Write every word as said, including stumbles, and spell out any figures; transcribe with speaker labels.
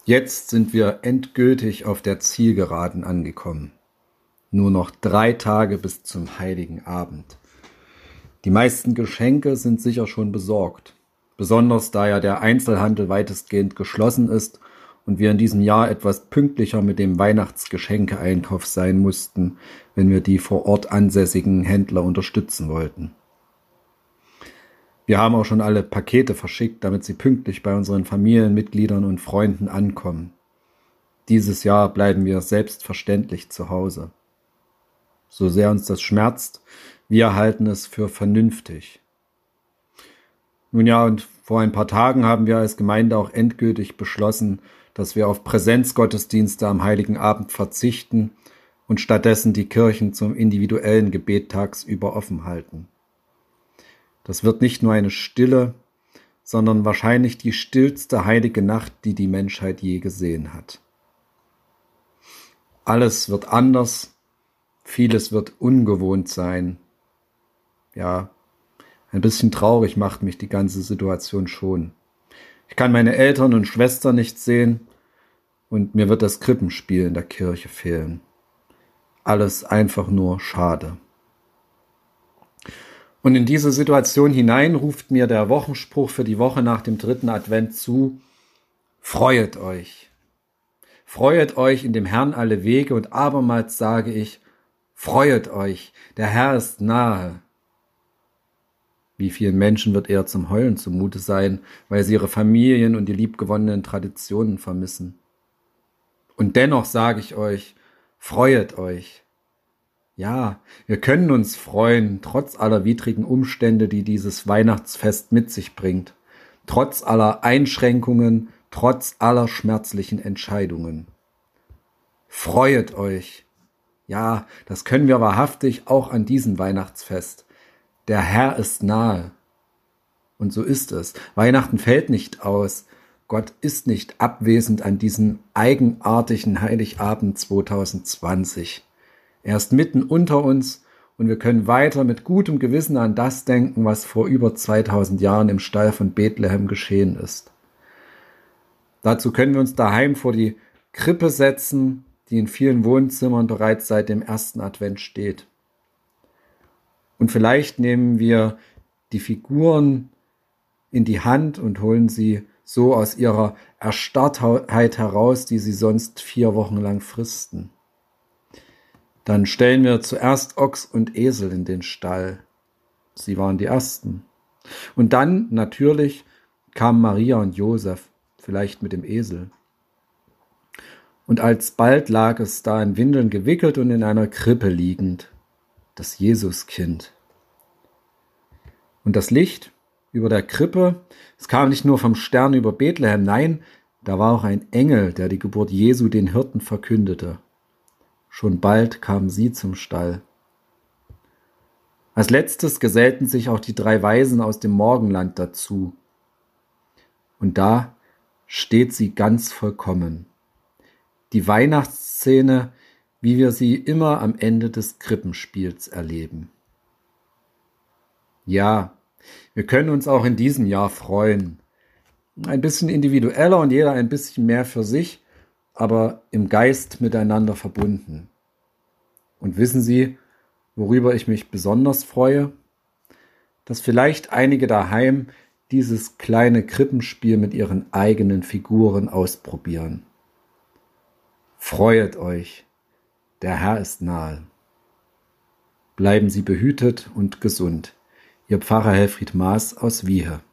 Speaker 1: Jetzt sind wir endgültig auf der Zielgeraden angekommen. Nur noch drei Tage bis zum Heiligen Abend. Die meisten Geschenke sind sicher schon besorgt, besonders da ja der Einzelhandel weitestgehend geschlossen ist und wir in diesem Jahr etwas pünktlicher mit dem Weihnachtsgeschenkeeinkauf sein mussten, wenn wir die vor Ort ansässigen Händler unterstützen wollten. Wir haben auch schon alle Pakete verschickt, damit sie pünktlich bei unseren Familienmitgliedern und Freunden ankommen. Dieses Jahr bleiben wir selbstverständlich zu Hause. So sehr uns das schmerzt, wir halten es für vernünftig. Nun ja, und vor ein paar Tagen haben wir als Gemeinde auch endgültig beschlossen, dass wir auf Präsenzgottesdienste am Heiligen Abend verzichten und stattdessen die Kirchen zum individuellen Gebet tagsüber offen halten. Das wird nicht nur eine stille, sondern wahrscheinlich die stillste heilige Nacht, die die Menschheit je gesehen hat. Alles wird anders, vieles wird ungewohnt sein. Ja, ein bisschen traurig macht mich die ganze Situation schon. Ich kann meine Eltern und Schwestern nicht sehen und mir wird das Krippenspiel in der Kirche fehlen. Alles einfach nur schade. Und in diese Situation hinein ruft mir der Wochenspruch für die Woche nach dem dritten Advent zu: Freuet euch. Freuet euch in dem Herrn alle Wege, und abermals sage ich, freuet euch, der Herr ist nahe. Wie vielen Menschen wird eher zum Heulen zumute sein, weil sie ihre Familien und die liebgewonnenen Traditionen vermissen. Und dennoch sage ich euch, freuet euch. Ja, wir können uns freuen, trotz aller widrigen Umstände, die dieses Weihnachtsfest mit sich bringt, trotz aller Einschränkungen, trotz aller schmerzlichen Entscheidungen. Freuet euch. Ja, das können wir wahrhaftig auch an diesem Weihnachtsfest. Der Herr ist nahe. Und so ist es. Weihnachten fällt nicht aus. Gott ist nicht abwesend an diesem eigenartigen Heiligabend zwanzig zwanzig. Er ist mitten unter uns und wir können weiter mit gutem Gewissen an das denken, was vor über zweitausend Jahren im Stall von Bethlehem geschehen ist. Dazu können wir uns daheim vor die Krippe setzen, die in vielen Wohnzimmern bereits seit dem ersten Advent steht. Und vielleicht nehmen wir die Figuren in die Hand und holen sie so aus ihrer Erstarrtheit heraus, die sie sonst vier Wochen lang fristen. Dann stellen wir zuerst Ochs und Esel in den Stall. Sie waren die Ersten. Und dann, natürlich, kamen Maria und Josef, vielleicht mit dem Esel. Und alsbald lag es da in Windeln gewickelt und in einer Krippe liegend, das Jesuskind. Und das Licht über der Krippe, es kam nicht nur vom Stern über Bethlehem, nein, da war auch ein Engel, der die Geburt Jesu den Hirten verkündete. Schon bald kamen sie zum Stall. Als letztes gesellten sich auch die drei Weisen aus dem Morgenland dazu. Und da steht sie ganz vollkommen. Die Weihnachtsszene, wie wir sie immer am Ende des Krippenspiels erleben. Ja, wir können uns auch in diesem Jahr freuen. Ein bisschen individueller und jeder ein bisschen mehr für sich, aber im Geist miteinander verbunden. Und wissen Sie, worüber ich mich besonders freue? Dass vielleicht einige daheim dieses kleine Krippenspiel mit ihren eigenen Figuren ausprobieren. Freuet euch, der Herr ist nahe. Bleiben Sie behütet und gesund. Ihr Pfarrer Helfried Maas aus Wiehe.